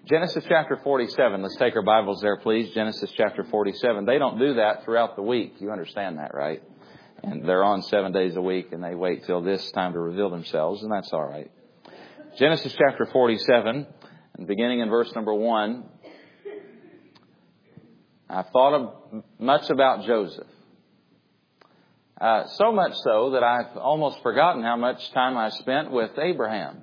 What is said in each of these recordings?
Genesis chapter 47. Let's take our Bibles there, please. Genesis chapter 47. They don't do that throughout the week. You understand that, right? And they're on 7 days a week, and they wait till this time to reveal themselves, and that's all right. Genesis chapter 47, and beginning in verse number 1. I've thought much about Joseph. So much so that I've almost forgotten how much time I spent with Abraham.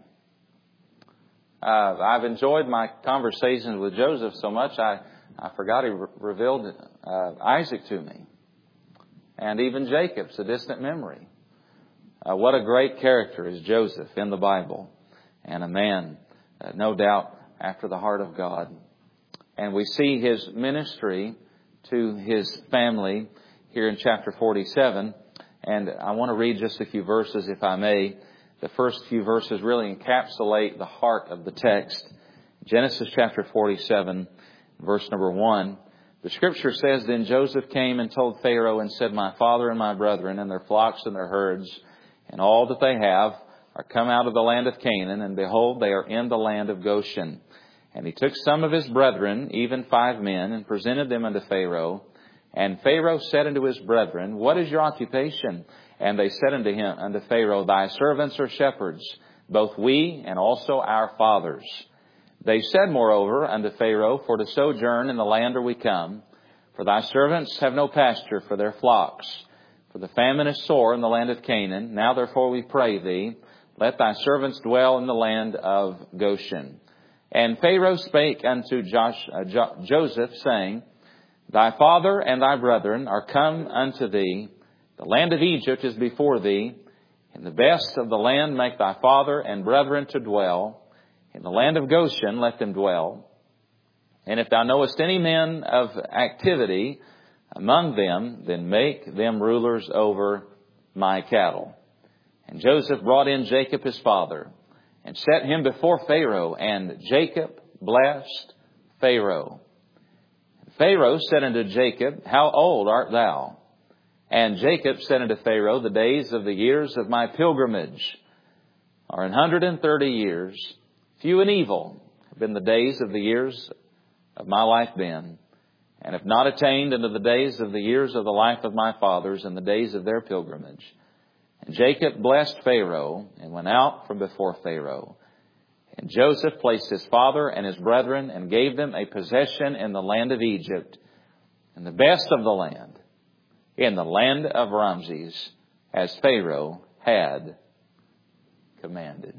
I've enjoyed my conversations with Joseph so much, I forgot he revealed Isaac to me. And even Jacob's a distant memory. What a great character is Joseph in the Bible. And a man, no doubt, after the heart of God. And we see his ministry to his family here in chapter 47. And I want to read just a few verses, if I may. The first few verses really encapsulate the heart of the text. Genesis chapter 47, verse number 1. The Scripture says, Then Joseph came and told Pharaoh and said, My father and my brethren and their flocks and their herds and all that they have are come out of the land of Canaan, and behold, they are in the land of Goshen. And he took some of his brethren, even 5 men, and presented them unto Pharaoh. And Pharaoh said unto his brethren, What is your occupation? And they said unto Pharaoh, Thy servants are shepherds, both we and also our fathers. They said moreover unto Pharaoh, For to sojourn in the land are we come, for thy servants have no pasture for their flocks. For the famine is sore in the land of Canaan. Now therefore we pray thee, let thy servants dwell in the land of Goshen. And Pharaoh spake unto Joseph, saying, Thy father and thy brethren are come unto thee. The land of Egypt is before thee. In the best of the land make thy father and brethren to dwell. In the land of Goshen let them dwell. And if thou knowest any men of activity among them, then make them rulers over my cattle. And Joseph brought in Jacob his father, and set him before Pharaoh, and Jacob blessed Pharaoh. Pharaoh said unto Jacob, How old art thou? And Jacob said unto Pharaoh, The days of the years of my pilgrimage are 130 years. Few and evil have been the days of the years of my life been, and have not attained unto the days of the years of the life of my fathers and the days of their pilgrimage. And Jacob blessed Pharaoh, and went out from before Pharaoh. And Joseph placed his father and his brethren, and gave them a possession in the land of Egypt, and the best of the land, in the land of Ramses, as Pharaoh had commanded.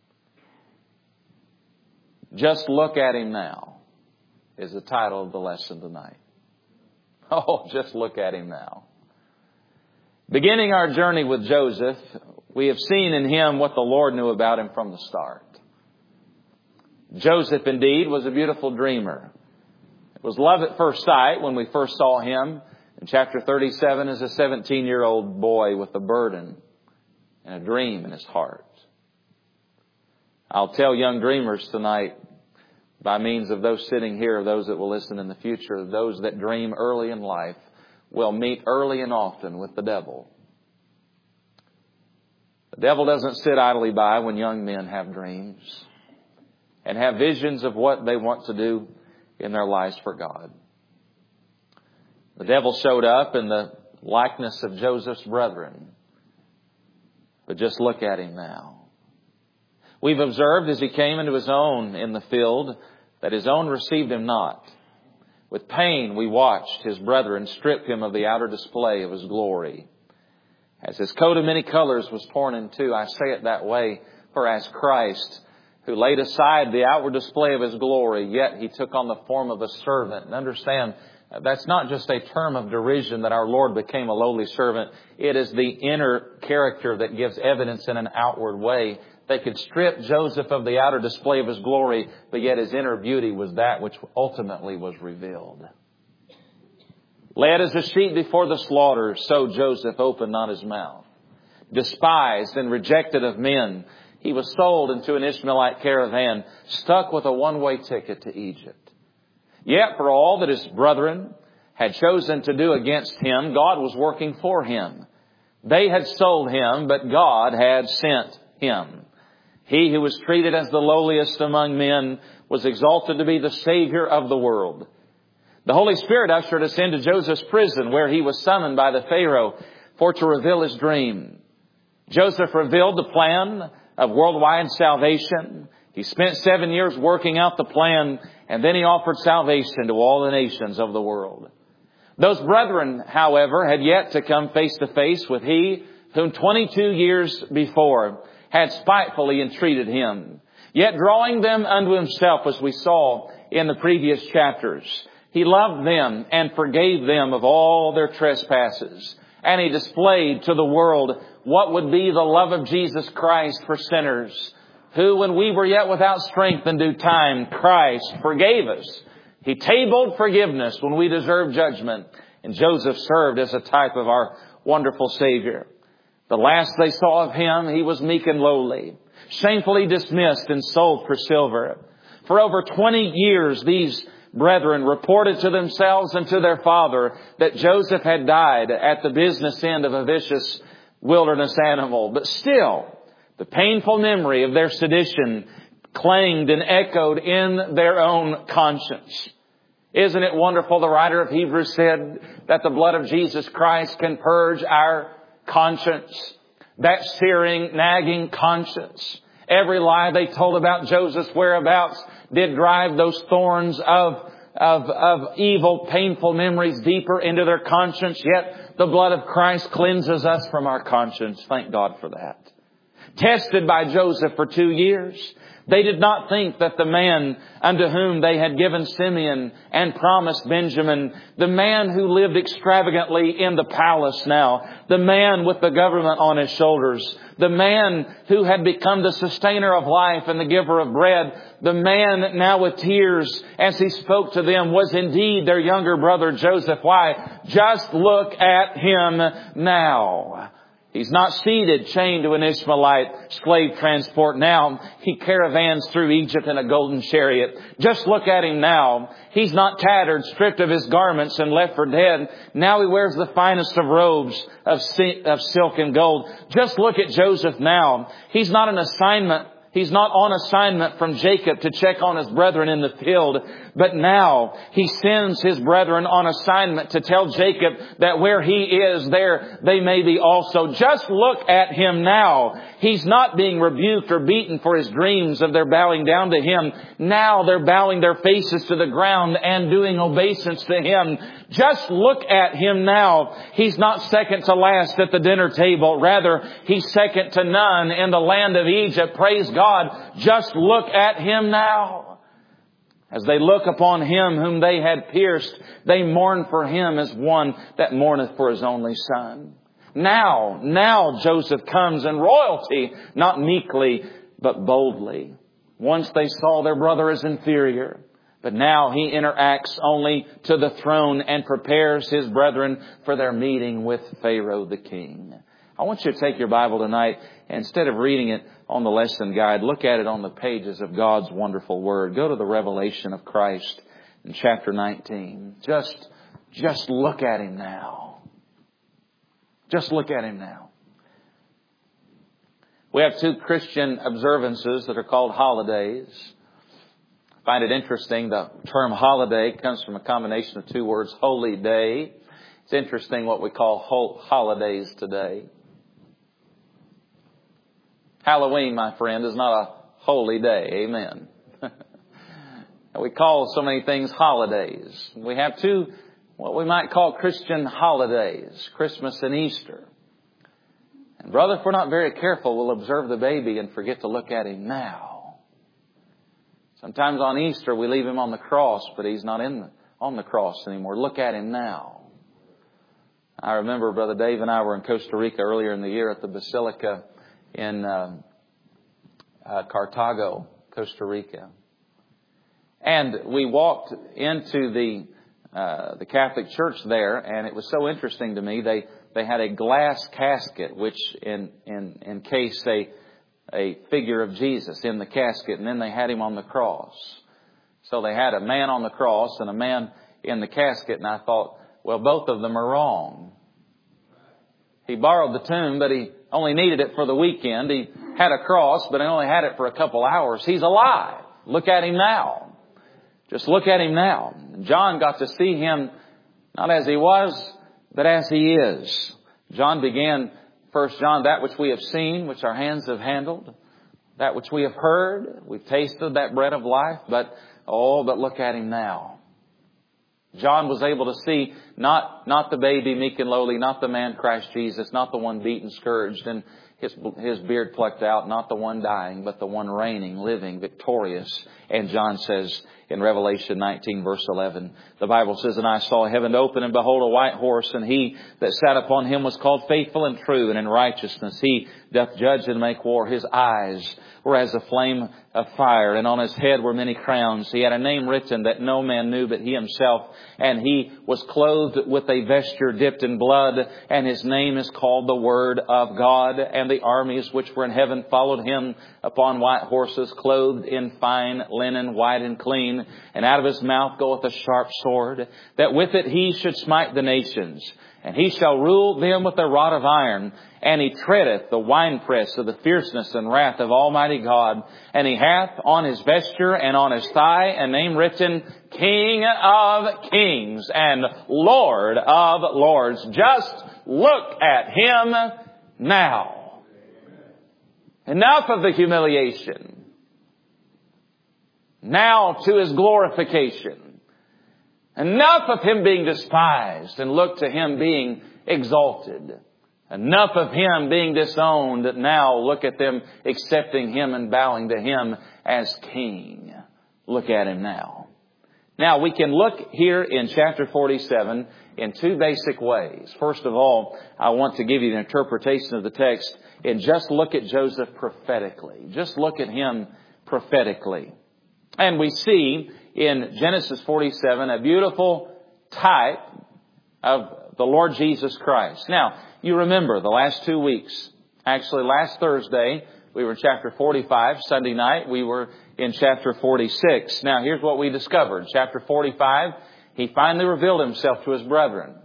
Just look at him now is the title of the lesson tonight. Oh, just look at him now. Beginning our journey with Joseph, we have seen in him what the Lord knew about him from the start. Joseph, indeed, was a beautiful dreamer. It was love at first sight when we first saw him in chapter 37 as a 17-year-old boy with a burden and a dream in his heart. I'll tell young dreamers tonight, by means of those sitting here, those that will listen in the future, those that dream early in life will meet early and often with the devil. The devil doesn't sit idly by when young men have dreams and have visions of what they want to do in their lives for God. The devil showed up in the likeness of Joseph's brethren. But just look at him now. We've observed as he came into his own in the field that his own received him not. With pain we watched his brethren strip him of the outer display of his glory. As his coat of many colors was torn in two, I say it that way, for as Christ, who laid aside the outward display of his glory, yet he took on the form of a servant. And understand, that's not just a term of derision that our Lord became a lowly servant. It is the inner character that gives evidence in an outward way. They could strip Joseph of the outer display of his glory, but yet his inner beauty was that which ultimately was revealed. Led as a sheep before the slaughter, so Joseph opened not his mouth. Despised and rejected of men, he was sold into an Ishmaelite caravan, stuck with a one-way ticket to Egypt. Yet for all that his brethren had chosen to do against him, God was working for him. They had sold him, but God had sent him. He who was treated as the lowliest among men was exalted to be the Savior of the world. The Holy Spirit ushered us into Joseph's prison, where he was summoned by the Pharaoh for to reveal his dream. Joseph revealed the plan of worldwide salvation. He spent 7 years working out the plan, and then he offered salvation to all the nations of the world. Those brethren, however, had yet to come face to face with he whom 22 years before had spitefully entreated him, yet drawing them unto himself, as we saw in the previous chapters. He loved them and forgave them of all their trespasses. And he displayed to the world what would be the love of Jesus Christ for sinners, who, when we were yet without strength in due time, Christ forgave us. He tabled forgiveness when we deserved judgment. And Joseph served as a type of our wonderful Savior. The last they saw of him, he was meek and lowly, shamefully dismissed and sold for silver. For over 20 years, these brethren reported to themselves and to their father that Joseph had died at the business end of a vicious wilderness animal. But still, the painful memory of their sedition clanged and echoed in their own conscience. Isn't it wonderful, the writer of Hebrews said, that the blood of Jesus Christ can purge our conscience, that searing, nagging conscience. Every lie they told about Joseph's whereabouts did drive those thorns of evil, painful memories deeper into their conscience. Yet the blood of Christ cleanses us from our conscience. Thank God for that. Tested by Joseph for 2 years, they did not think that the man unto whom they had given Simeon and promised Benjamin, the man who lived extravagantly in the palace now, the man with the government on his shoulders, the man who had become the sustainer of life and the giver of bread, the man now with tears as he spoke to them was indeed their younger brother Joseph. Why? Just look at him now. He's not seated, chained to an Ishmaelite slave transport now. He caravans through Egypt in a golden chariot. Just look at him now. He's not tattered, stripped of his garments and left for dead. Now he wears the finest of robes of silk and gold. Just look at Joseph now. He's not an assignment. He's not on assignment from Jacob to check on his brethren in the field. But now he sends his brethren on assignment to tell Jacob that where he is, there they may be also. Just look at him now. He's not being rebuked or beaten for his dreams of their bowing down to him. Now they're bowing their faces to the ground and doing obeisance to him. Just look at him now. He's not second to last at the dinner table. Rather, he's second to none in the land of Egypt. Praise God. Just look at him now. As they look upon him whom they had pierced, they mourn for him as one that mourneth for his only son. Now Joseph comes in royalty, not meekly, but boldly. Once they saw their brother as inferior, but now he interacts only to the throne and prepares his brethren for their meeting with Pharaoh the king. I want you to take your Bible tonight, and instead of reading it on the lesson guide, look at it on the pages of God's wonderful Word. Go to the revelation of Christ in chapter 19. Just look at him now. Just look at him now. We have 2 Christian observances that are called holidays. I find it interesting, the term holiday comes from a combination of 2 words, holy day. It's interesting what we call holidays today. Halloween, my friend, is not a holy day. Amen. We call so many things holidays. We have 2, what we might call Christian holidays, Christmas and Easter. And brother, if we're not very careful, we'll observe the baby and forget to look at him now. Sometimes on Easter we leave him on the cross, but he's not on the cross anymore. Look at him now. I remember Brother Dave and I were in Costa Rica earlier in the year at the Basilica in Cartago, Costa Rica. And we walked into the Catholic Church there, and it was so interesting to me. They had a glass casket which encased a figure of Jesus in the casket, and then they had him on the cross. So they had a man on the cross and a man in the casket, and I thought, well, both of them are wrong. He borrowed the tomb, but he only needed it for the weekend. He had a cross, but he only had it for a couple hours. He's alive. Look at him now. Just look at him now. John got to see him not as he was, but as he is. John began, 1 John, that which we have seen, which our hands have handled, that which we have heard, we've tasted that bread of life, but look at him now. John was able to see not the baby meek and lowly, not the man Christ Jesus, not the one beaten, scourged, and his beard plucked out, not the one dying, but the one reigning, living, victorious. And John says in Revelation 19 verse 11, the Bible says, "And I saw heaven open, and behold a white horse, and he that sat upon him was called Faithful and True, and in righteousness he doth judge and make war. His eyes were as a flame of fire, and on his head were many crowns. He had a name written that no man knew but he himself, and he was clothed with a vesture dipped in blood, and his name is called the Word of God. And the armies which were in heaven followed him upon white horses, clothed in fine linen, white and clean. And out of his mouth goeth a sharp sword, that with it he should smite the nations. And he shall rule them with a rod of iron. And he treadeth the winepress of the fierceness and wrath of Almighty God. And he hath on his vesture and on his thigh a name written, King of Kings and Lord of Lords." Just look at him now. Enough of the humiliation. Now to his glorification. Enough of him being despised, and look to him being exalted. Enough of him being disowned, now look at them accepting him and bowing to him as King. Look at him now. Now we can look here in chapter 47 in two basic ways. First of all, I want to give you an interpretation of the text and just look at Joseph prophetically. Just look at him prophetically. And we see in Genesis 47 a beautiful type of the Lord Jesus Christ. Now, you remember the last 2 weeks. Actually, last Thursday, we were in chapter 45. Sunday night, we were in chapter 46. Now, here's what we discovered. Chapter 45, he finally revealed himself to his brethren.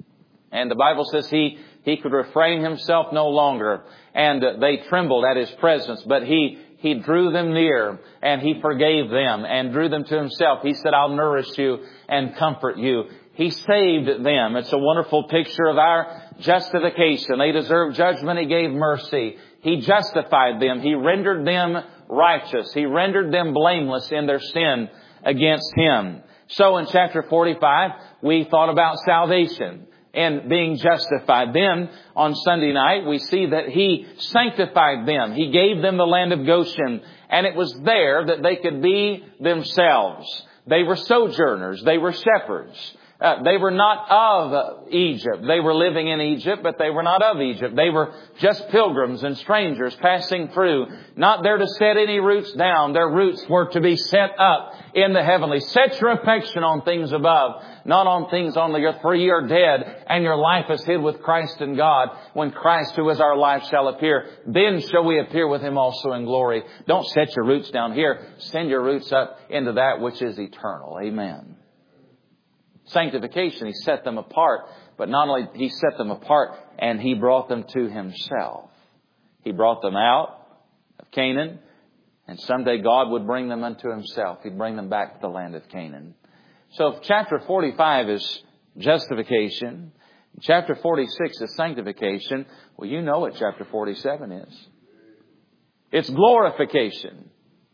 And the Bible says he could refrain himself no longer. And they trembled at his presence. But he drew them near, and he forgave them and drew them to himself. He said, "I'll nourish you and comfort you." He saved them. It's a wonderful picture of our justification. They deserved judgment. He gave mercy. He justified them. He rendered them righteous. He rendered them blameless in their sin against him. So in chapter 45, we thought about salvation and being justified. Then on Sunday night, we see that he sanctified them. He gave them the land of Goshen, and it was there that they could be themselves. They were sojourners. They were shepherds. They were not of Egypt. They were living in Egypt, but they were not of Egypt. They were just pilgrims and strangers passing through, not there to set any roots down. Their roots were to be set up in the heavenly. Set your affection on things above, not on things on the earth, for ye are dead, and your life is hid with Christ in God. When Christ, who is our life, shall appear, then shall we appear with him also in glory. Don't set your roots down here. Send your roots up into that which is eternal. Amen. Sanctification, he set them apart. But not only he set them apart, and he brought them to himself. He brought them out of Canaan, and someday God would bring them unto himself. He'd bring them back to the land of Canaan. So if chapter 45 is justification, chapter 46 is sanctification, well, you know what chapter 47 is. It's glorification.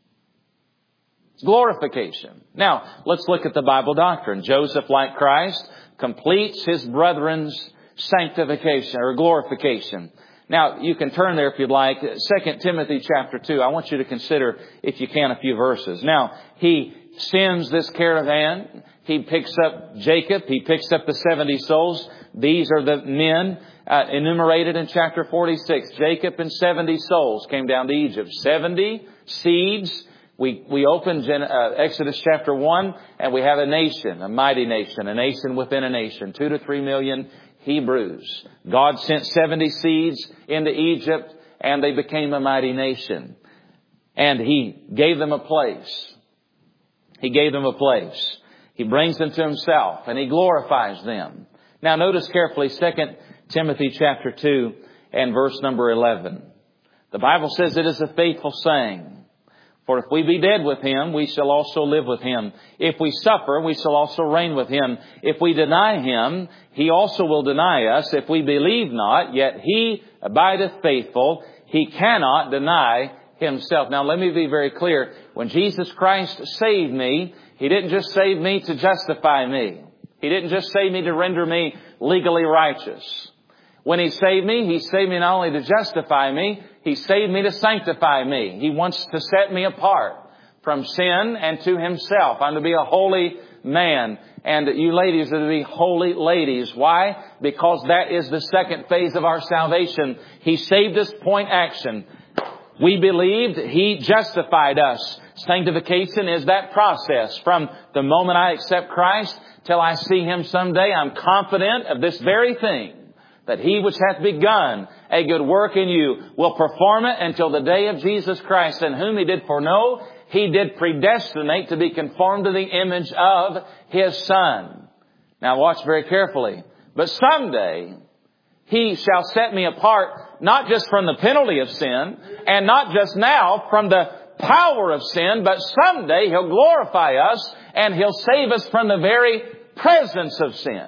Glorification. Now, let's look at the Bible doctrine. Joseph, like Christ, completes his brethren's sanctification or glorification. Now, you can turn there if you'd like. 2 Timothy chapter 2. I want you to consider, if you can, a few verses. Now, he sends this caravan. He picks up Jacob. He picks up the 70 souls. These are the men enumerated in chapter 46. Jacob and 70 souls came down to Egypt. 70 seeds. We opened Exodus chapter 1, and we have a nation, a mighty nation, a nation within a nation, 2 to 3 million Hebrews. God sent 70 seeds into Egypt, and they became a mighty nation. And he gave them a place. He gave them a place. He brings them to himself, and he glorifies them. Now notice carefully 2 Timothy chapter 2 and verse number 11. The Bible says it is a faithful saying. For if we be dead with Him, we shall also live with Him. If we suffer, we shall also reign with Him. If we deny Him, He also will deny us. If we believe not, yet He abideth faithful. He cannot deny Himself. Now let me be very clear. When Jesus Christ saved me, He didn't just save me to justify me. He didn't just save me to render me legally righteous. When He saved me not only to justify me, He saved me to sanctify me. He wants to set me apart from sin and to Himself. I'm to be a holy man. And you ladies are to be holy ladies. Why? Because that is the second phase of our salvation. He saved us, point action. We believed, He justified us. Sanctification is that process. From the moment I accept Christ till I see Him someday, I'm confident of this very thing, that He which hath begun a good work in you will perform it until the day of Jesus Christ, and whom He did foreknow, He did predestinate to be conformed to the image of His Son. Now watch very carefully. But someday He shall set me apart, not just from the penalty of sin, and not just now from the power of sin, but someday He'll glorify us and He'll save us from the very presence of sin.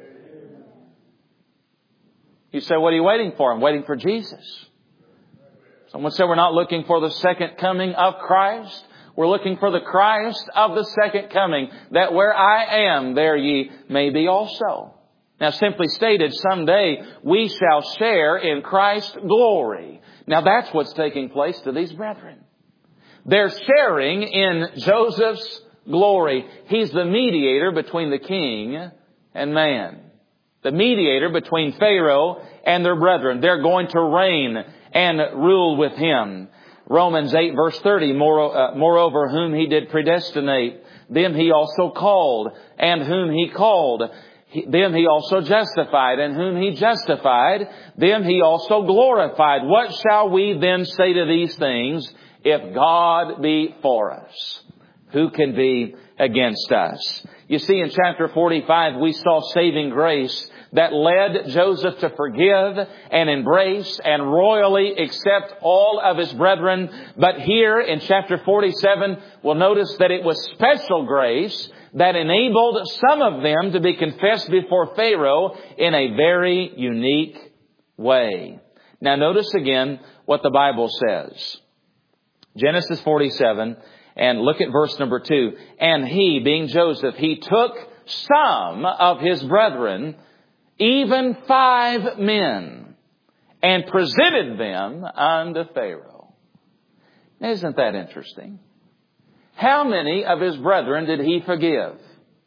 You say, what are you waiting for? I'm waiting for Jesus. Someone said we're not looking for the second coming of Christ. We're looking for the Christ of the second coming, that where I am, there ye may be also. Now, simply stated, someday we shall share in Christ's glory. Now, that's what's taking place to these brethren. They're sharing in Joseph's glory. He's the mediator between the king and man. The mediator between Pharaoh and their brethren. They're going to reign and rule with him. Romans 8 verse 30, moreover whom He did predestinate, them He also called, and whom He called, them He also justified, and whom He justified, them He also glorified. What shall we then say to these things? If God be for us, who can be against us? You see, in chapter 45, we saw saving grace that led Joseph to forgive and embrace and royally accept all of his brethren. But here in chapter 47, we'll notice that it was special grace that enabled some of them to be confessed before Pharaoh in a very unique way. Now notice again what the Bible says. Genesis 47, and look at verse number 2. And he, being Joseph, he took some of his brethren, even 5 men, and presented them unto Pharaoh. Isn't that interesting? How many of his brethren did he forgive?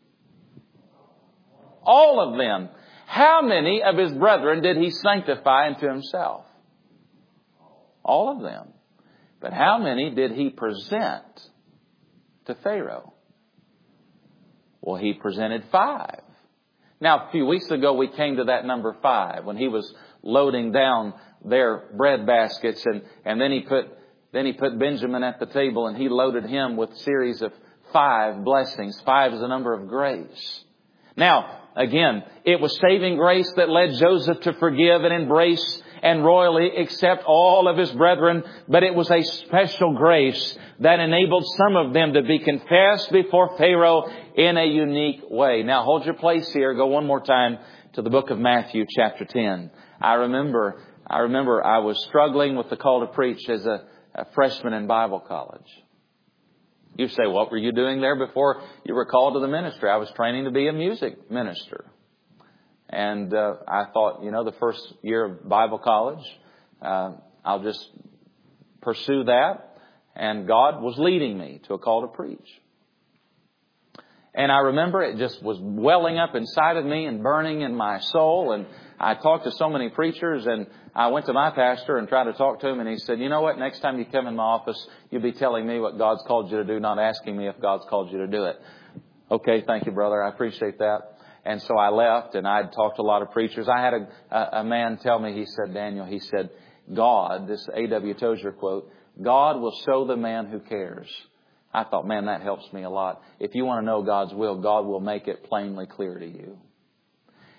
All of them. How many of his brethren did he sanctify unto himself? All of them. But how many did he present to Pharaoh? Well, he presented 5. Now, a few weeks ago, we came to that number 5 when he was loading down their bread baskets, and then he put Benjamin at the table, and he loaded him with a series of 5 blessings. 5 is a number of grace. Now, again, it was saving grace that led Joseph to forgive and embrace and royally accept all of his brethren, but it was a special grace that enabled some of them to be confessed before Pharaoh in a unique way. Now hold your place here. Go one more time to the book of Matthew chapter 10. I remember I was struggling with the call to preach as a freshman in Bible college. You say, what were you doing there before you were called to the ministry? I was training to be a music minister. And I thought, the first year of Bible college, I'll just pursue that. And God was leading me to a call to preach. And I remember it just was welling up inside of me and burning in my soul. And I talked to so many preachers, and I went to my pastor and tried to talk to him. And he said, you know what? Next time you come in my office, you'll be telling me what God's called you to do, not asking me if God's called you to do it. Okay, thank you, brother. I appreciate that. And so I left, and I'd talked to a lot of preachers. I had a man tell me, he said, Daniel, he said, God, this A.W. Tozer quote, God will show the man who cares. I thought, man, that helps me a lot. If you want to know God's will, God will make it plainly clear to you.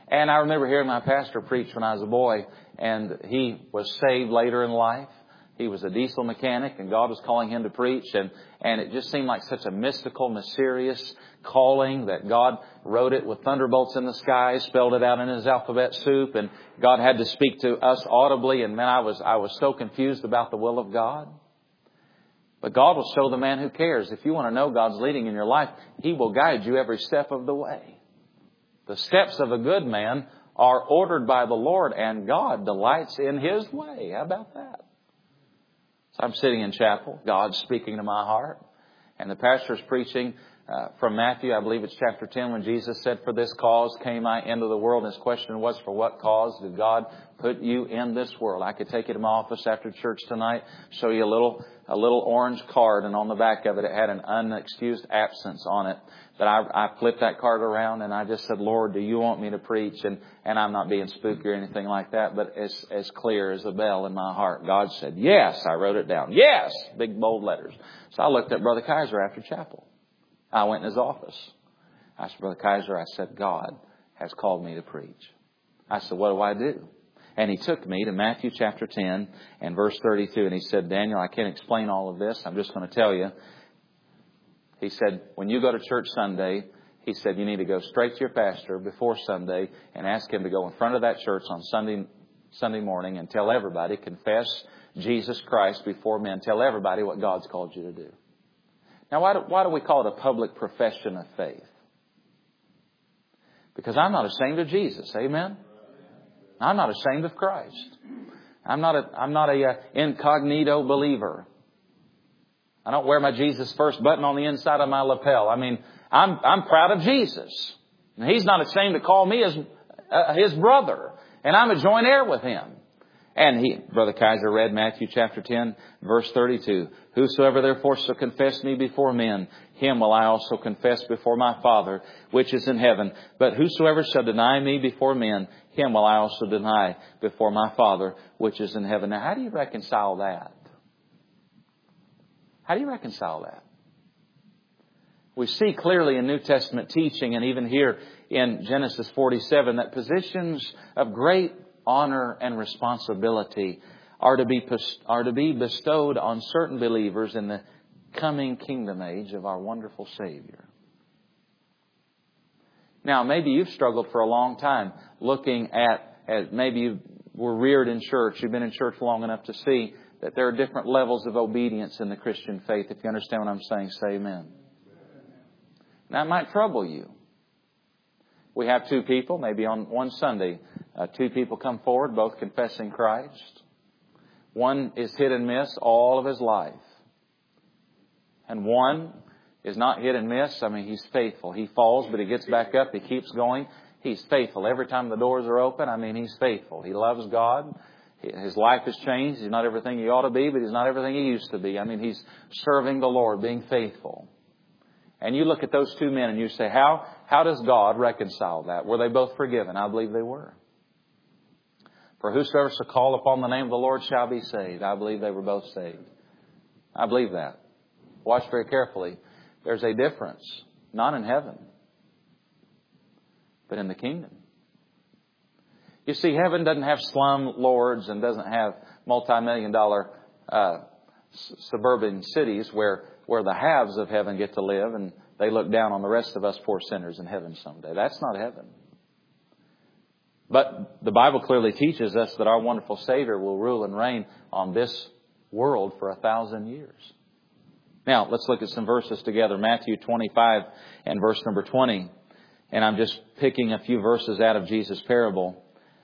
And I remember hearing my pastor preach when I was a boy, and he was saved later in life. He was a diesel mechanic, and God was calling him to preach, and it just seemed like such a mystical, mysterious calling that God wrote it with thunderbolts in the sky, spelled it out in His alphabet soup, and God had to speak to us audibly, and man, I was so confused about the will of God. But God will show the man who cares. If you want to know God's leading in your life, He will guide you every step of the way. The steps of a good man are ordered by the Lord, and God delights in His way. How about that? So I'm sitting in chapel, God's speaking to my heart, and the pastor's preaching from Matthew, I believe it's chapter 10, when Jesus said, "For this cause came I into the world." And his question was, for what cause did God put you in this world? I could take you to my office after church tonight, show you a little orange card, and on the back of it, it had an unexcused absence on it. But I flipped that card around and I just said, "Lord, do you want me to preach?" And I'm not being spooky or anything like that, but as clear as a bell in my heart. God said, "Yes." I wrote it down. "Yes." Big bold letters. So I looked at Brother Kaiser after chapel. I went in his office. I said, "Brother Kaiser," I said, "God has called me to preach." I said, "What do I do?" And he took me to Matthew chapter 10 and verse 32. And he said, "Daniel, I can't explain all of this. I'm just going to tell you." He said, "When you go to church Sunday," he said, "you need to go straight to your pastor before Sunday and ask him to go in front of that church on Sunday morning and tell everybody, confess Jesus Christ before men. Tell everybody what God's called you to do." Now, why do we call it a public profession of faith? Because I'm not ashamed of Jesus. Amen? I'm not ashamed of Christ. I'm not a incognito believer. I don't wear my Jesus First button on the inside of my lapel. I mean, I'm proud of Jesus. And He's not ashamed to call me his brother. And I'm a joint heir with Him. And Brother Kaiser read Matthew chapter 10, verse 32. "Whosoever therefore shall confess me before men, him will I also confess before my Father, which is in heaven. But whosoever shall deny me before men, him will I also deny before my Father, which is in heaven." Now, how do you reconcile that? How do you reconcile that? We see clearly in New Testament teaching, and even here in Genesis 47, that positions of great honor and responsibility are to be bestowed on certain believers in the coming kingdom age of our wonderful Savior. Now, maybe you've struggled for a long time looking at maybe you were reared in church. You've been in church long enough to see that there are different levels of obedience in the Christian faith. If you understand what I'm saying, say amen. Now, it might trouble you. We have two people, maybe on one Sunday, two people come forward, both confessing Christ. One is hit and miss all of his life. And one is not hit and miss. I mean, he's faithful. He falls, but he gets back up. He keeps going. He's faithful. Every time the doors are open, I mean, he's faithful. He loves God. His life has changed. He's not everything he ought to be, but he's not everything he used to be. I mean, he's serving the Lord, being faithful. And you look at those two men and you say, how does God reconcile that? Were they both forgiven? I believe they were. "For whosoever shall call upon the name of the Lord shall be saved." I believe they were both saved. I believe that. Watch very carefully. There's a difference. Not in heaven, but in the kingdom. You see, heaven doesn't have slum lords and doesn't have multi-million-dollar suburban cities where the haves of heaven get to live and they look down on the rest of us poor sinners in heaven someday. That's not heaven. But the Bible clearly teaches us that our wonderful Savior will rule and reign on this world for 1,000 years. Now, let's look at some verses together. Matthew 25 and verse number 20. And I'm just picking a few verses out of Jesus' parable.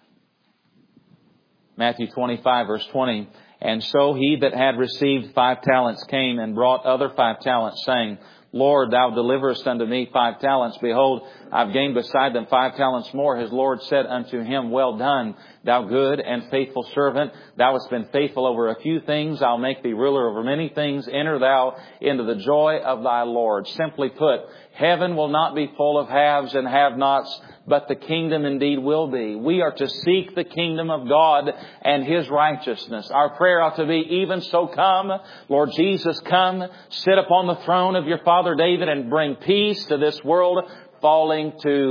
Matthew 25, verse 20. "And so he that had received 5 talents came and brought other 5 talents, saying, Lord, thou deliverest unto me 5 talents. Behold, I've gained beside them 5 talents more. His Lord said unto him, Well done, thou good and faithful servant. Thou hast been faithful over a few things. I'll make thee ruler over many things. Enter thou into the joy of thy Lord." Simply put, heaven will not be full of haves and have-nots, but the kingdom indeed will be. We are to seek the kingdom of God and His righteousness. Our prayer ought to be, even so come, Lord Jesus, come, sit upon the throne of your father David and bring peace to this world falling to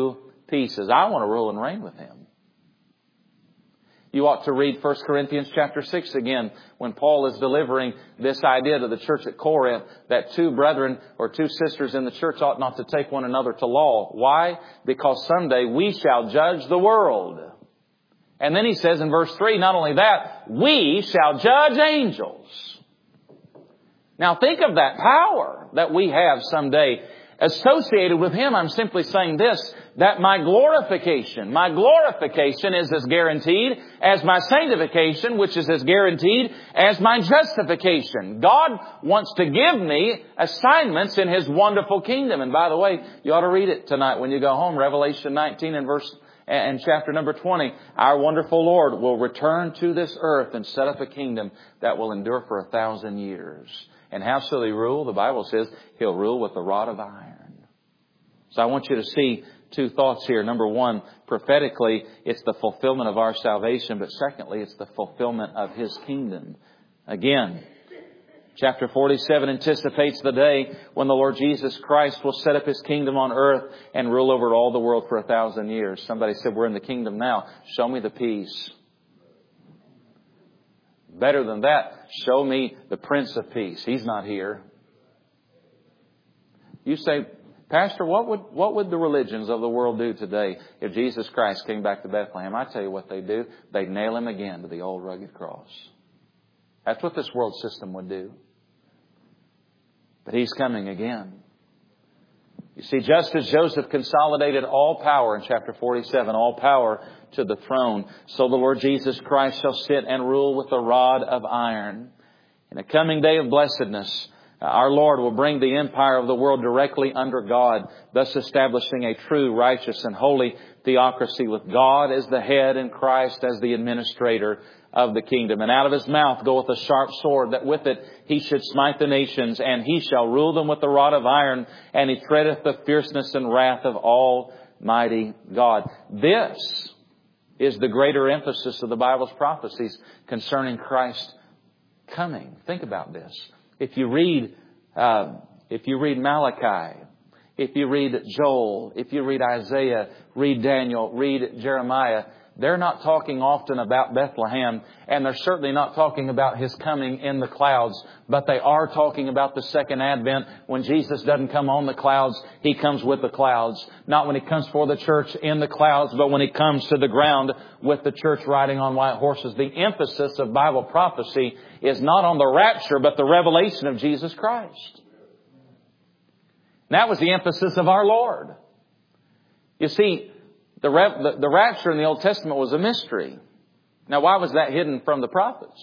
pieces. I want to rule and reign with Him. You ought to read 1 Corinthians chapter 6 again when Paul is delivering this idea to the church at Corinth that two brethren or two sisters in the church ought not to take one another to law. Why? Because someday we shall judge the world. And then he says in verse 3, not only that, we shall judge angels. Now think of that power that we have someday associated with Him. I'm simply saying this, that my glorification is as guaranteed as my sanctification, which is as guaranteed as my justification. God wants to give me assignments in His wonderful kingdom. And by the way, you ought to read it tonight when you go home, Revelation 19 and chapter number 20. Our wonderful Lord will return to this earth and set up a kingdom that will endure for 1,000 years. And how shall He rule? The Bible says He'll rule with a rod of iron. So I want you to see two thoughts here. Number one, prophetically, it's the fulfillment of our salvation. But secondly, it's the fulfillment of His kingdom. Again, chapter 47 anticipates the day when the Lord Jesus Christ will set up His kingdom on earth and rule over all the world for 1,000 years. Somebody said, we're in the kingdom now. Show me the peace. Better than that, show me the Prince of Peace. He's not here. You say, Pastor, what would the religions of the world do today if Jesus Christ came back to Bethlehem? I tell you what they'd do. They'd nail Him again to the old rugged cross. That's what this world system would do. But He's coming again. You see, just as Joseph consolidated all power in chapter 47, all power to the throne, so the Lord Jesus Christ shall sit and rule with a rod of iron. In a coming day of blessedness, our Lord will bring the empire of the world directly under God, thus establishing a true, righteous, and holy theocracy with God as the head and Christ as the administrator of the kingdom. And out of His mouth goeth a sharp sword, that with it He should smite the nations, and He shall rule them with the rod of iron, and He treadeth the fierceness and wrath of Almighty God. This is the greater emphasis of the Bible's prophecies concerning Christ coming. Think about this. If you read Malachi, if you read Joel, if you read Isaiah, read Daniel, read Jeremiah, they're not talking often about Bethlehem, and they're certainly not talking about His coming in the clouds, but they are talking about the second advent when Jesus doesn't come on the clouds, He comes with the clouds. Not when He comes for the church in the clouds, but when He comes to the ground with the church riding on white horses. The emphasis of Bible prophecy is not on the rapture, but the revelation of Jesus Christ. And that was the emphasis of our Lord. You see, the rapture in the Old Testament was a mystery. Now, why was that hidden from the prophets?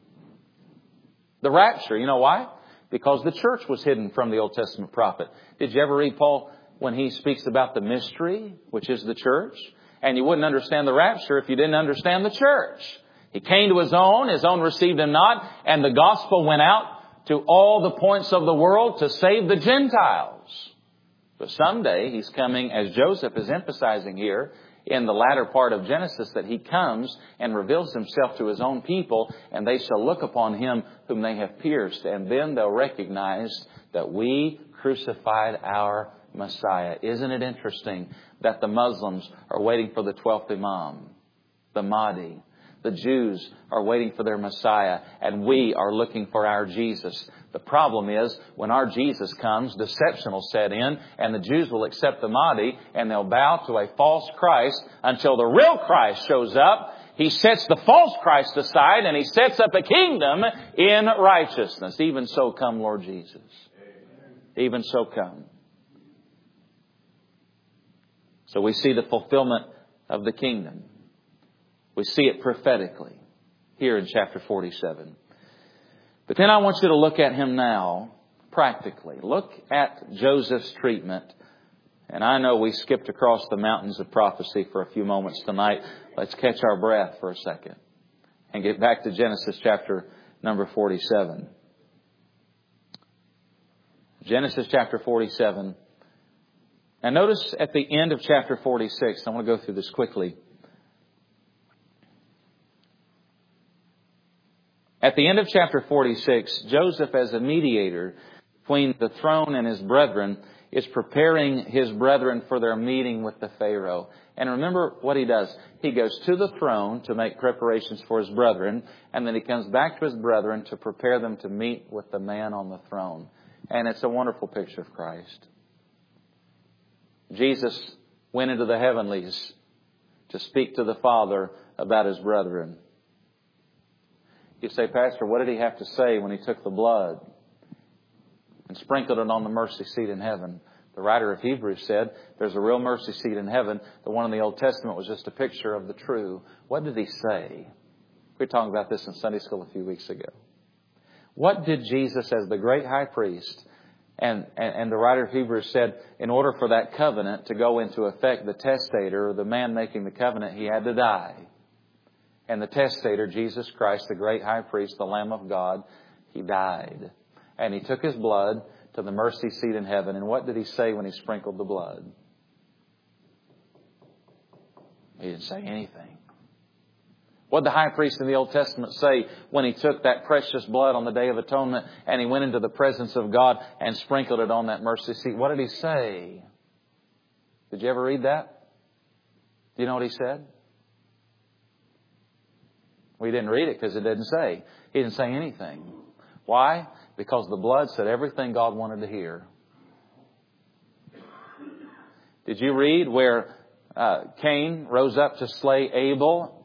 The rapture, you know why? Because the church was hidden from the Old Testament prophet. Did you ever read Paul when he speaks about the mystery, which is the church? And you wouldn't understand the rapture if you didn't understand the church. He came to His own received Him not, and the gospel went out to all the points of the world to save the Gentiles. But someday He's coming, as Joseph is emphasizing here in the latter part of Genesis, that He comes and reveals Himself to His own people, and they shall look upon Him whom they have pierced. And then they'll recognize that we crucified our Messiah. Isn't it interesting that the Muslims are waiting for the 12th Imam, the Mahdi? The Jews are waiting for their Messiah, and we are looking for our Jesus. The problem is, when our Jesus comes, deception will set in, and the Jews will accept the Mahdi, and they'll bow to a false Christ until the real Christ shows up. He sets the false Christ aside, and He sets up a kingdom in righteousness. Even so come, Lord Jesus. Even so come. So we see the fulfillment of the kingdom. We see it prophetically here in chapter 47. But then I want you to look at Him now, practically. Look at Joseph's treatment. And I know we skipped across the mountains of prophecy for a few moments tonight. Let's catch our breath for a second and get back to Genesis chapter number 47. Genesis chapter 47. Now notice at the end of chapter 46, I want to go through this quickly. At the end of chapter 46, Joseph, as a mediator between the throne and his brethren, is preparing his brethren for their meeting with the Pharaoh. And remember what he does. He goes to the throne to make preparations for his brethren, and then he comes back to his brethren to prepare them to meet with the man on the throne. And it's a wonderful picture of Christ. Jesus went into the heavenlies to speak to the Father about his brethren. You say, Pastor, what did he have to say when he took the blood and sprinkled it on the mercy seat in heaven? The writer of Hebrews said there's a real mercy seat in heaven. The one in the Old Testament was just a picture of the true. What did he say? We were talking about this in Sunday school a few weeks ago. What did Jesus, as the great high priest, and the writer of Hebrews said, in order for that covenant to go into effect, the testator, or the man making the covenant, he had to die. And the testator, Jesus Christ, the great high priest, the Lamb of God, he died. And he took his blood to the mercy seat in heaven. And what did he say when he sprinkled the blood? He didn't say anything. What did the high priest in the Old Testament say when he took that precious blood on the Day of Atonement and he went into the presence of God and sprinkled it on that mercy seat? What did he say? Did you ever read that? Do you know what he said? We didn't read it because it didn't say. He didn't say anything. Why? Because the blood said everything God wanted to hear. Did you read where Cain rose up to slay Abel?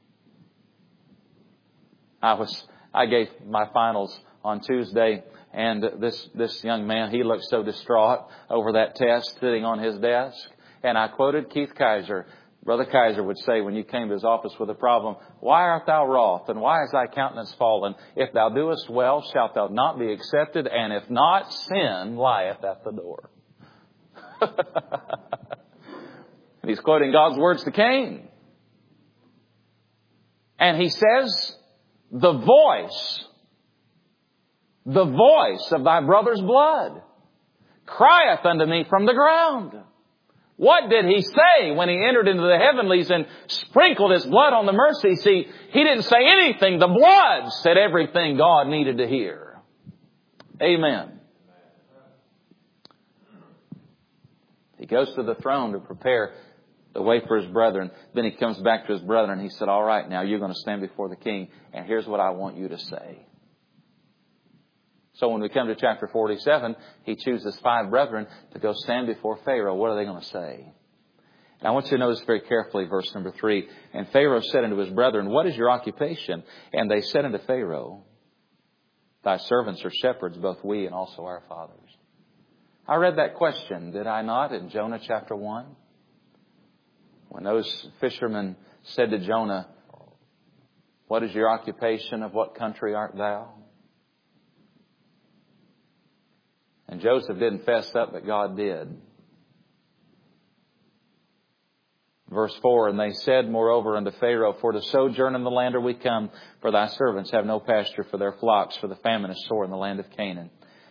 I gave my finals on Tuesday, and this young man, he looked so distraught over that test sitting on his desk. And I quoted Keith Kaiser. Brother Kaiser would say when you came to his office with a problem, "Why art thou wroth, and why is thy countenance fallen? If thou doest well, shalt thou not be accepted, and if not, sin lieth at the door." And he's quoting God's words to Cain. And he says, the voice of thy brother's blood crieth unto me from the ground. What did he say when he entered into the heavenlies and sprinkled his blood on the mercy seat? He didn't say anything. The blood said everything God needed to hear. Amen. He goes to the throne to prepare the way for his brethren. Then he comes back to his brethren. He said, all right, now you're going to stand before the king, and here's what I want you to say. So when we come to chapter 47, he chooses 5 brethren to go stand before Pharaoh. What are they going to say? And I want you to notice very carefully verse number 3. And Pharaoh said unto his brethren, what is your occupation? And they said unto Pharaoh, thy servants are shepherds, both we and also our fathers. I read that question, did I not, in Jonah chapter 1? When those fishermen said to Jonah, what is your occupation? Of what country art thou? And Joseph didn't fess up, but God did. Verse 4, and they said, moreover, unto Pharaoh, for to sojourn in the land are we come, for thy servants have no pasture for their flocks, for the famine is sore in the land of Canaan.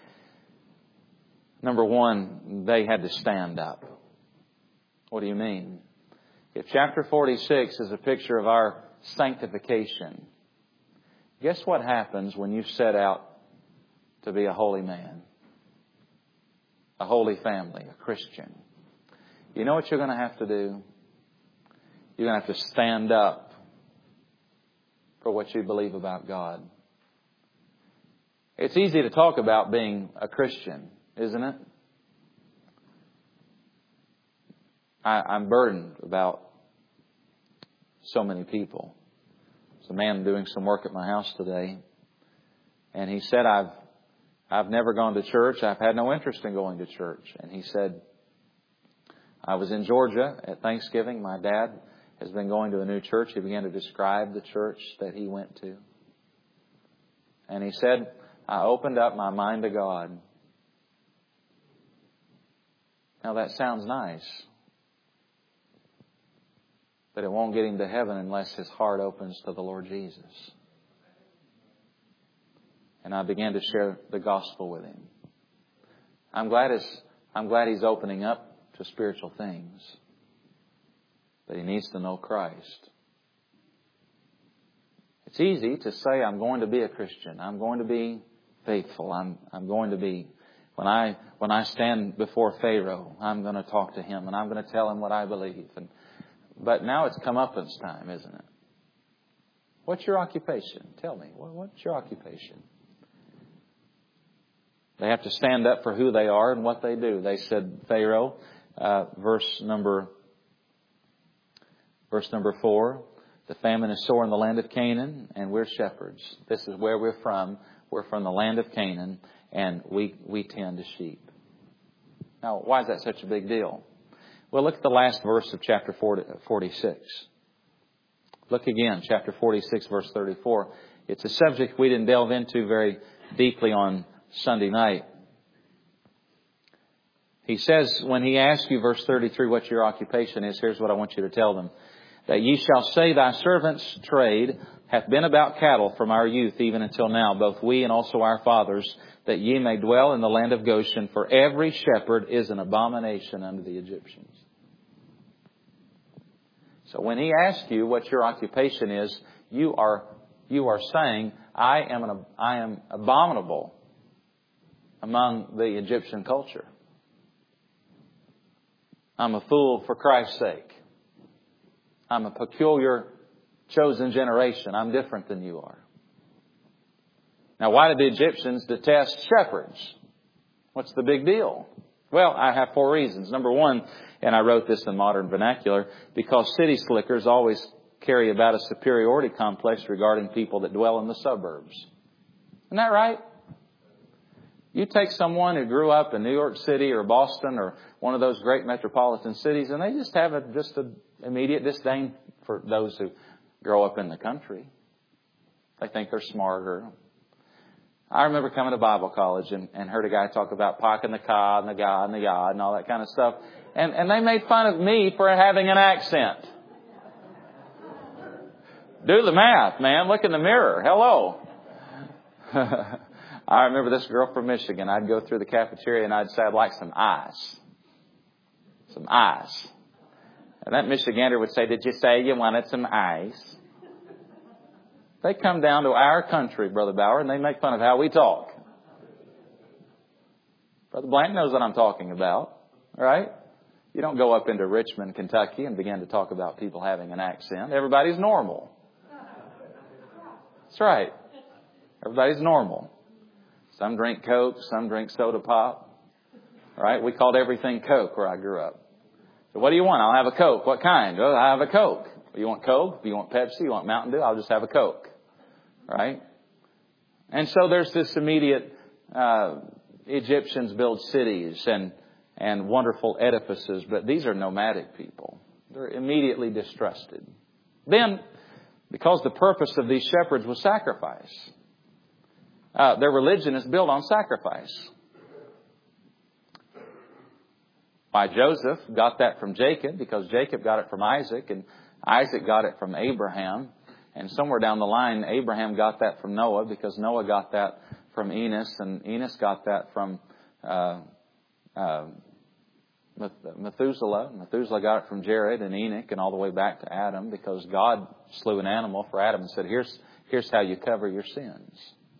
Number 1, they had to stand up. What do you mean? If chapter 46 is a picture of our sanctification, guess what happens when you set out to be a holy man? A holy family, a Christian. You know what you're going to have to do? You're going to have to stand up for what you believe about God. It's easy to talk about being a Christian, isn't it? I'm burdened about so many people. There's a man doing some work at my house today, and he said, I've never gone to church. I've had no interest in going to church. And he said, I was in Georgia at Thanksgiving. My dad has been going to a new church. He began to describe the church that he went to. And he said, I opened up my mind to God. Now that sounds nice. But it won't get him to heaven unless his heart opens to the Lord Jesus. And I began to share the gospel with him. I'm glad he's opening up to spiritual things. But he needs to know Christ. It's easy to say, I'm going to be a Christian. I'm going to be faithful. I'm going to be. When I stand before Pharaoh, I'm going to talk to him and I'm going to tell him what I believe. But now it's comeuppance time, isn't it? What's your occupation? Tell me. What's your occupation? They have to stand up for who they are and what they do. They said, Pharaoh, verse number 4, the famine is sore in the land of Canaan, and we're shepherds. This is where we're from. We're from the land of Canaan, and we tend to sheep. Now, why is that such a big deal? Well, look at the last verse of chapter 46. Look again, chapter 46, verse 34. It's a subject we didn't delve into very deeply on Sunday night. He says, when he asks you, verse 33, what your occupation is, here's what I want you to tell them. That ye shall say, thy servant's trade hath been about cattle from our youth even until now, both we and also our fathers, that ye may dwell in the land of Goshen, for every shepherd is an abomination unto the Egyptians. So when he asks you what your occupation is, you are saying, I am abominable among the Egyptian culture. I'm a fool for Christ's sake. I'm a peculiar chosen generation. I'm different than you are. Now, why did the Egyptians detest shepherds? What's the big deal? Well, I have 4 reasons. Number 1, and I wrote this in modern vernacular, because city slickers always carry about a superiority complex regarding people that dwell in the suburbs. Isn't that right? You take someone who grew up in New York City or Boston or one of those great metropolitan cities, and they just have an immediate disdain for those who grow up in the country. They think they're smarter. I remember coming to Bible college and heard a guy talk about parking the car and the God and the God and all that kind of stuff. And they made fun of me for having an accent. Do the math, man. Look in the mirror. Hello. I remember this girl from Michigan. I'd go through the cafeteria and I'd say, I'd like some ice. Some ice. And that Michigander would say, did you say you wanted some ice? They come down to our country, Brother Bauer, and they make fun of how we talk. Brother Blank knows what I'm talking about, right? You don't go up into Richmond, Kentucky and begin to talk about people having an accent. Everybody's normal. That's right. Everybody's normal. Some drink Coke, some drink soda pop. Right? We called everything Coke where I grew up. So what do you want? I'll have a Coke. What kind? Well, I have a Coke. You want Coke? You want Pepsi? You want Mountain Dew? I'll just have a Coke. Right? And so there's this immediate, Egyptians build cities and wonderful edifices, but these are nomadic people. They're immediately distrusted. Then, because the purpose of these shepherds was sacrifice, their religion is built on sacrifice. Why, Joseph got that from Jacob because Jacob got it from Isaac and Isaac got it from Abraham. And somewhere down the line, Abraham got that from Noah because Noah got that from Enos and Enos got that from Methuselah. Methuselah got it from Jared and Enoch and all the way back to Adam because God slew an animal for Adam and said, here's how you cover your sins.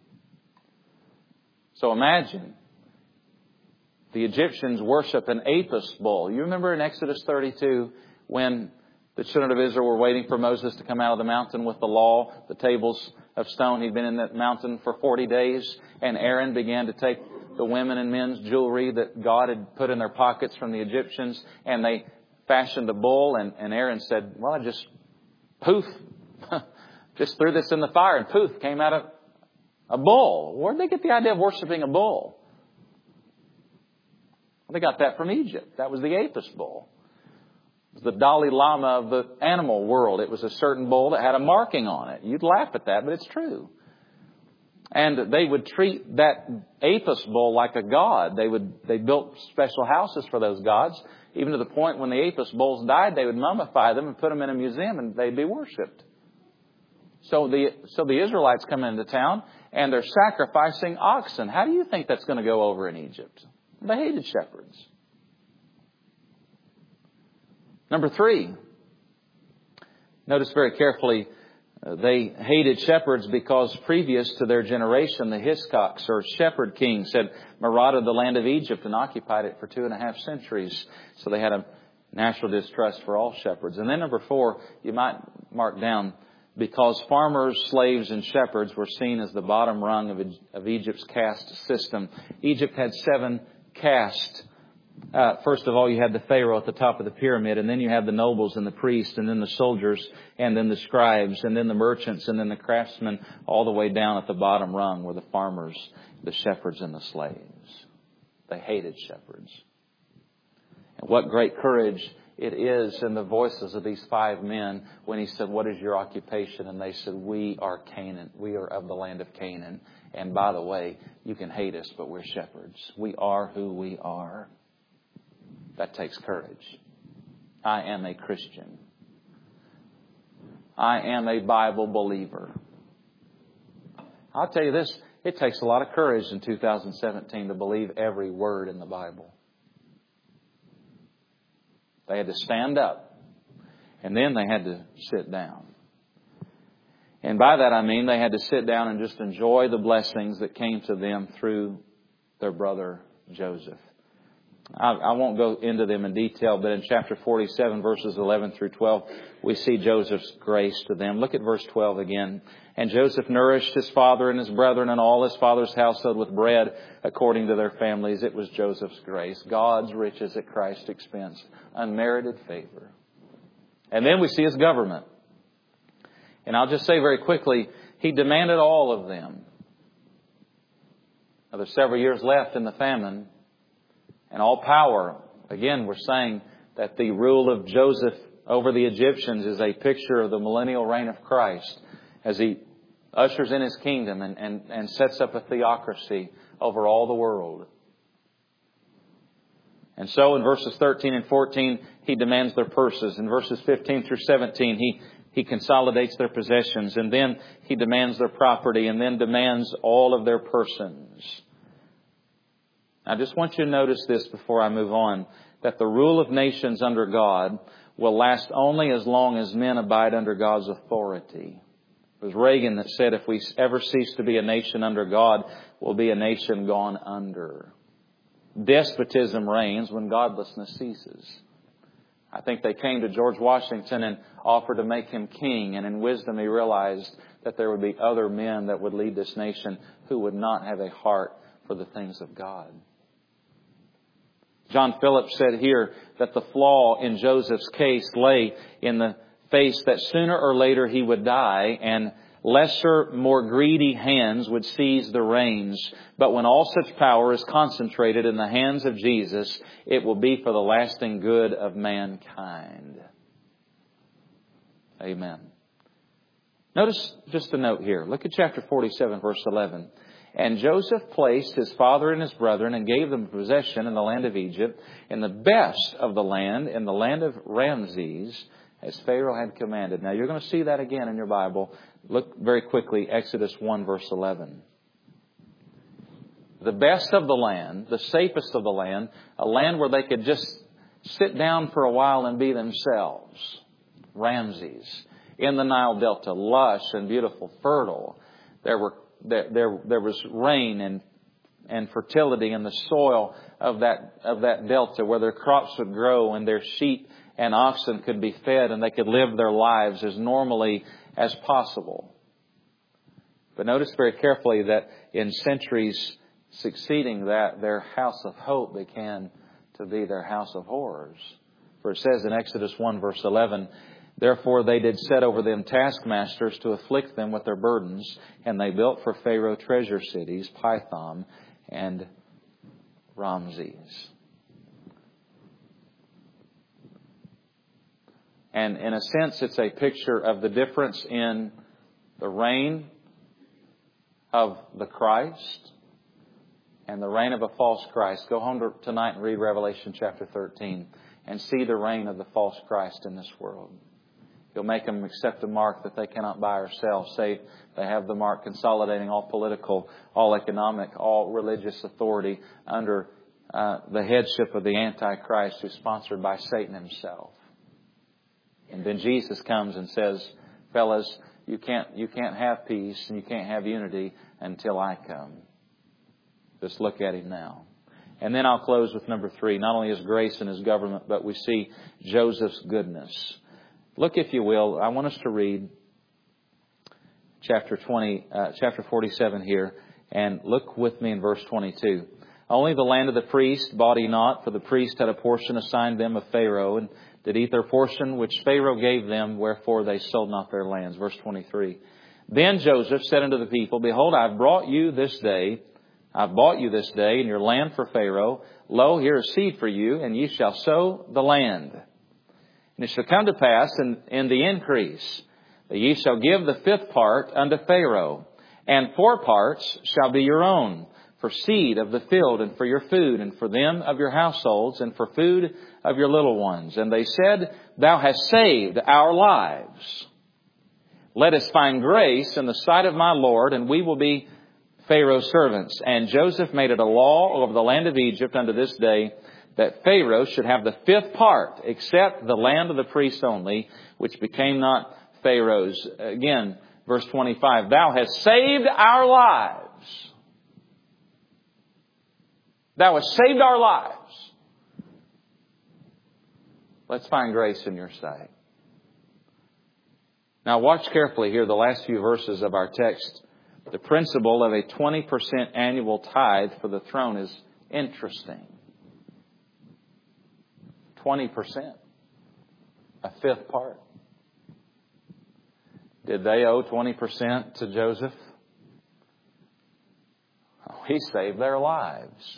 So imagine the Egyptians worship an Apis bull. You remember in Exodus 32 when the children of Israel were waiting for Moses to come out of the mountain with the law, the tables of stone. He'd been in that mountain for 40 days. And Aaron began to take the women and men's jewelry that God had put in their pockets from the Egyptians. And they fashioned a bull. And Aaron said, well, I just poof, just threw this in the fire and poof, came out a bull. Where did they get the idea of worshiping a bull? Well, they got that from Egypt. That was the Apis bull. It was the Dalai Lama of the animal world. It was a certain bull that had a marking on it. You'd laugh at that, but it's true. And they would treat that Apis bull like a god. They built special houses for those gods, even to the point when the Apis bulls died, they would mummify them and put them in a museum and they'd be worshipped. So the Israelites come into town and they're sacrificing oxen. How do you think that's going to go over in Egypt? They hated shepherds. Number 3, notice very carefully They hated shepherds because previous to their generation, the Hiscox or shepherd kings had marauded the land of Egypt and occupied it for 2.5 centuries. So they had a natural distrust for all shepherds. And then number 4, you might mark down, because farmers, slaves, and shepherds were seen as the bottom rung of Egypt's caste system. Egypt had 7 castes. First of all, you had the Pharaoh at the top of the pyramid, and then you had the nobles and the priests, and then the soldiers, and then the scribes, and then the merchants, and then the craftsmen. All the way down at the bottom rung were the farmers, the shepherds, and the slaves. They hated shepherds. And what great courage it is in the voices of these 5 men when he said, "What is your occupation?" And they said, "We are Canaan. We are of the land of Canaan. And by the way, you can hate us, but we're shepherds. We are who we are." That takes courage. I am a Christian. I am a Bible believer. I'll tell you this, it takes a lot of courage in 2017 to believe every word in the Bible. They had to stand up, and then they had to sit down. And by that I mean they had to sit down and just enjoy the blessings that came to them through their brother Joseph. I won't go into them in detail, but in chapter 47, verses 11 through 12, we see Joseph's grace to them. Look at verse 12 again. "And Joseph nourished his father and his brethren and all his father's household with bread according to their families." It was Joseph's grace, God's riches at Christ's expense, unmerited favor. And then we see his government. And I'll just say very quickly, he demanded all of them. Now, there's several years left in the famine. And all power, again, we're saying that the rule of Joseph over the Egyptians is a picture of the millennial reign of Christ as he ushers in his kingdom and sets up a theocracy over all the world. And so in verses 13 and 14, he demands their purses. In verses 15 through 17, he consolidates their possessions. And then he demands their property, and then demands all of their persons. I just want you to notice this before I move on, that the rule of nations under God will last only as long as men abide under God's authority. It was Reagan that said, if we ever cease to be a nation under God, we'll be a nation gone under. Despotism reigns when godlessness ceases. I think they came to George Washington and offered to make him king, and in wisdom he realized that there would be other men that would lead this nation who would not have a heart for the things of God. John Phillips said here that the flaw in Joseph's case lay in the face that sooner or later he would die and lesser, more greedy hands would seize the reins. But when all such power is concentrated in the hands of Jesus, it will be for the lasting good of mankind. Amen. Notice just a note here. Look at chapter 47, verse 11. "And Joseph placed his father and his brethren and gave them possession in the land of Egypt, in the best of the land, in the land of Ramses, as Pharaoh had commanded." Now you're going to see that again in your Bible. Look very quickly, Exodus 1, verse 11. The best of the land, the safest of the land, a land where they could just sit down for a while and be themselves. Ramses, in the Nile Delta, lush and beautiful, fertile. There was rain and fertility in the soil of that delta where their crops would grow and their sheep and oxen could be fed and they could live their lives as normally as possible. But notice very carefully that in centuries succeeding that, their house of hope began to be their house of horrors. For it says in Exodus 1 verse 11, "Therefore they did set over them taskmasters to afflict them with their burdens, and they built for Pharaoh treasure cities, Pithom and Ramses." And in a sense, it's a picture of the difference in the reign of the Christ and the reign of a false Christ. Go home tonight and read Revelation chapter 13 and see the reign of the false Christ in this world. You'll make them accept a mark that they cannot buy or sell, save they have the mark consolidating all political, all economic, all religious authority under the headship of the Antichrist, who's sponsored by Satan himself. And then Jesus comes and says, "Fellas, you can't have peace and you can't have unity until I come. Just look at Him now. And then I'll close with number 3. Not only His grace and His government, but we see Joseph's goodness. Look, if you will, I want us to read chapter 47 here. And look with me in verse 22. Only the land of the priest bought he not, for the priest had a portion assigned them of Pharaoh, and did eat their portion which Pharaoh gave them, wherefore they sold not their lands. Verse 23. Then Joseph said unto the people, Behold, I have bought you this day, and your land for Pharaoh. Lo, here is seed for you, and ye shall sow the land. And it shall come to pass in the increase, that ye shall give the 5th part unto Pharaoh, and 4 parts shall be your own, for seed of the field, and for your food, and for them of your households, and for food of your little ones. And they said, Thou hast saved our lives. Let us find grace in the sight of my Lord, and we will be Pharaoh's servants. And Joseph made it a law over the land of Egypt unto this day, that Pharaoh should have the 5th part, except the land of the priests only, which became not Pharaoh's. Again, verse 25, Thou hast saved our lives. Thou hast saved our lives. Let's find grace in your sight. Now watch carefully here, the last few verses of our text. The principle of a 20% annual tithe for the throne is interesting. 20%. A 5th part. Did they owe 20% to Joseph? Oh, he saved their lives.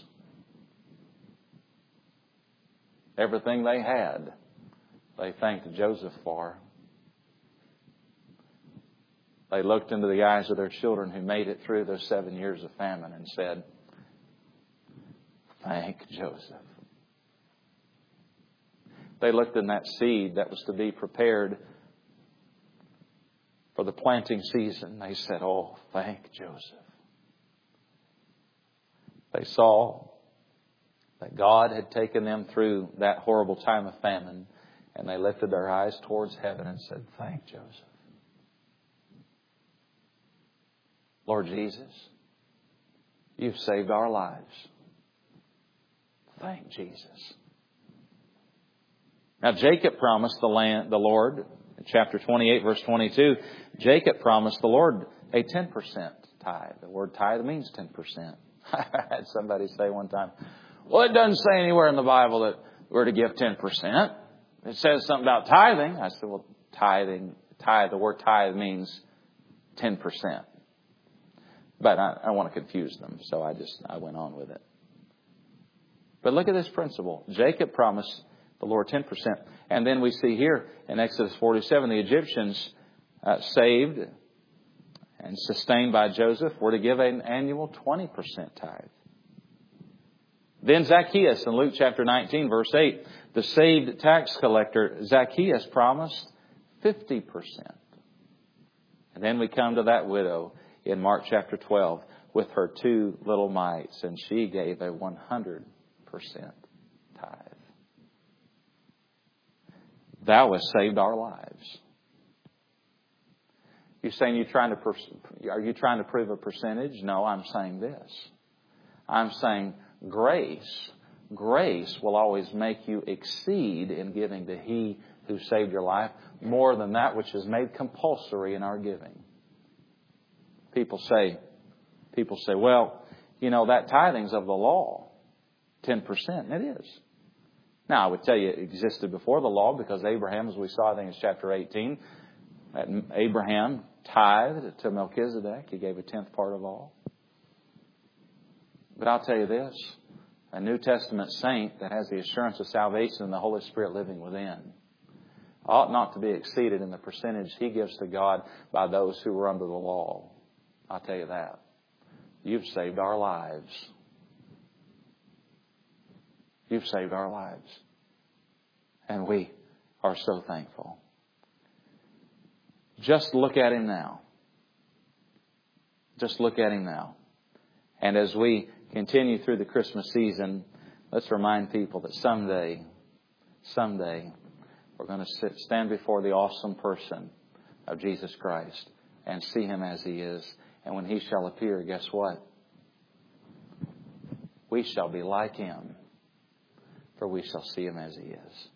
Everything they had, they thanked Joseph for. They looked into the eyes of their children who made it through those 7 years of famine and said, Thank Joseph. They looked in that seed that was to be prepared for the planting season. They said, Oh, thank Joseph. They saw that God had taken them through that horrible time of famine, and they lifted their eyes towards heaven and said, Thank Joseph. Lord Jesus, You've saved our lives. Thank Jesus. Now Jacob promised the Lord, in chapter 28, verse 22, Jacob promised the Lord a 10% tithe. The word tithe means 10%. I had somebody say one time, well, it doesn't say anywhere in the Bible that we're to give 10%. It says something about tithing. I said, well, the word tithe means 10%. But I want to confuse them, so I went on with it. But look at this principle. Jacob promised the Lord 10%. And then we see here in Exodus 47, the Egyptians saved and sustained by Joseph were to give an annual 20% tithe. Then Zacchaeus in Luke chapter 19, verse 8, the saved tax collector Zacchaeus promised 50%. And then we come to that widow in Mark chapter 12 with her 2 little mites, and she gave a 100% tithe. Thou hast saved our lives. You saying are you trying to prove a percentage? No, I'm saying this. I'm saying grace will always make you exceed in giving to He who saved your life more than that which is made compulsory in our giving. People say, well, that tithing's of the law, 10%. And it is. Now, I would tell you it existed before the law because Abraham, as we saw, I think it's chapter 18, that Abraham tithed to Melchizedek. He gave a 10th part of all. But I'll tell you this, a New Testament saint that has the assurance of salvation and the Holy Spirit living within ought not to be exceeded in the percentage he gives to God by those who were under the law. I'll tell you that. You've saved our lives. You've saved our lives. And we are so thankful. Just look at Him now. Just look at Him now. And as we continue through the Christmas season, let's remind people that someday, we're going to stand before the awesome person of Jesus Christ and see Him as He is. And when He shall appear, guess what? We shall be like Him, for we shall see Him as He is.